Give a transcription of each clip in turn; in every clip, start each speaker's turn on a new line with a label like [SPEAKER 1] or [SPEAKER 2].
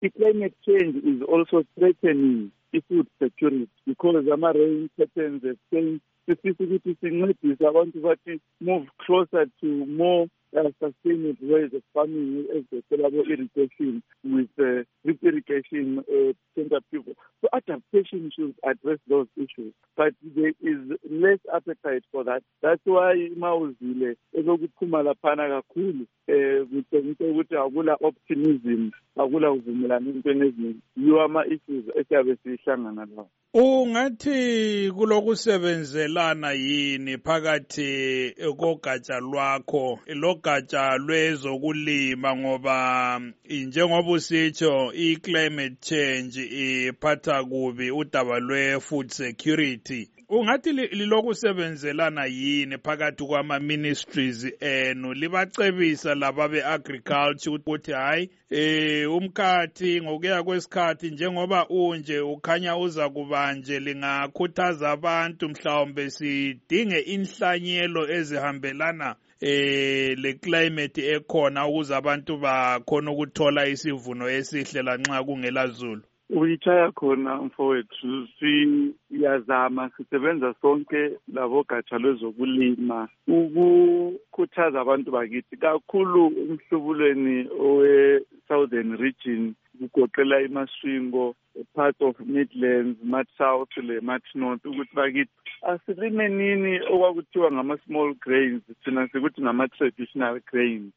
[SPEAKER 1] climate change is also threatening food security because ama-rain patterns have changed. Sifisa ukuthi sincedise abantu bathi move closer to more sustainable ways of farming as the irrigation with drip irrigation center people. So adaptation should address those issues, but there is less appetite for that. That's why mawuzile ezokuphuma laphana kakhulu kutshengisa ukuthi akula optimism, akula uvumelana entweni eziningi. Yiwo ama-issues esiyabe sihlangana lawo.
[SPEAKER 2] Ungathi kulokusebenzelana yini phakathi kogatsha lwakho logatsha lwezokulima ngoba njengoba usitsho i-climate change iphatha kubi udaba lwe-food security. Ungathi lilokusebenzelana yini phakathi kwama-ministries enu libacebisa laba be-agriculture ukuthi hayi umkhathi ngokuya kwesikhathi njengoba unje ukhanya uza kubanje lingakhuthaza abantu mhlawumbe sidinge inhlanyelo ezihambelana le climate ekhona ukuze abantu bakhona ukuthola isivuno esihle lanxa kungela zulu?
[SPEAKER 1] Uyitshaya khona mfowethu, siyazama sisebenza sonke labogatsha lwezokulima ukukhuthaza abantu bakithi kakhulu emhlubulweni owe-Southern region kugoqela iMasvingo, part of Midlands, Mat South le Mat North ukuthi bakithi asilime nini okwakuthiwa ngama-small grains, thina sikuthi ngama-traditional grains.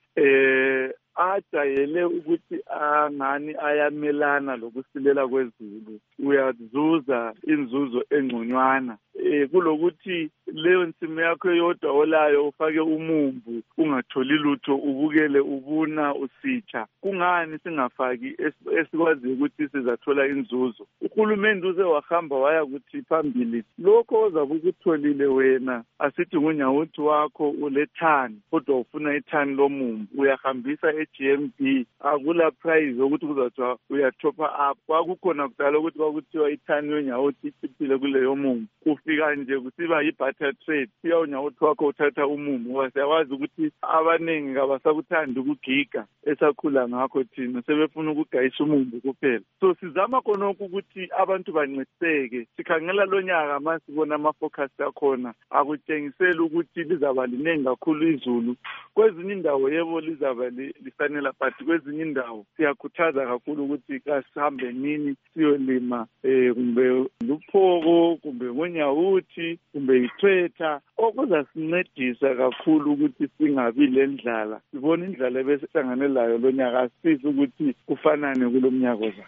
[SPEAKER 1] Ajayele ukuthi angani ayamelana lokusilela kwezulu, uyazuza inzuzo engconywana kulokuthi leyo nsimi yakho yodwa olayo ufake umumbu ungatholi lutho ubukele ubuna usitsha. Kungani singafaki esikwazi ukuthi sizathola inzuzo? Uhulumende uze wahamba waya kuthi phambili lokho ozabe ukutholile wena asithi ngunyawuthi wakho ulethani kodwa ufuna ithani lomumbu uyahambisa e-GMB, akula price ukuthi kuzathiwa uyathopa up. Kwakukhona kudala ukuthi kwakuthiwa ithani yonyawuthi ichiphile kuleyo mumbu, ufika nje kusiba yi-barter trade, siya unyawuthi wakho uthatha umumbu. Siyawazi ukuthi abaningi kabasakuthandi ukugiga esakhula ngakho thina sebefuna ukugayisa umumbu kuphela. So sizama khonokho ukuthi abantu bancediseke. Sikhangela lo nyaka masibona ama-focus akhona akutshengisela ukuthi lizaba liningi kakhulu izulu. Kwezinye indawo yebo lizaba lifanela, but kwezinye indawo siyakhuthaza kakhulu ukuthi kasihambe nini siyolima kumbe luphoko kumbe ngonyawuthi kumbe ithwetha okuzasincedisa kakhulu ukuthi singabi lendlala. Sibona indlala ebesihlangane layo lo nyaka, asifisi ukuthi kufanane kulo mnyaka ozayo.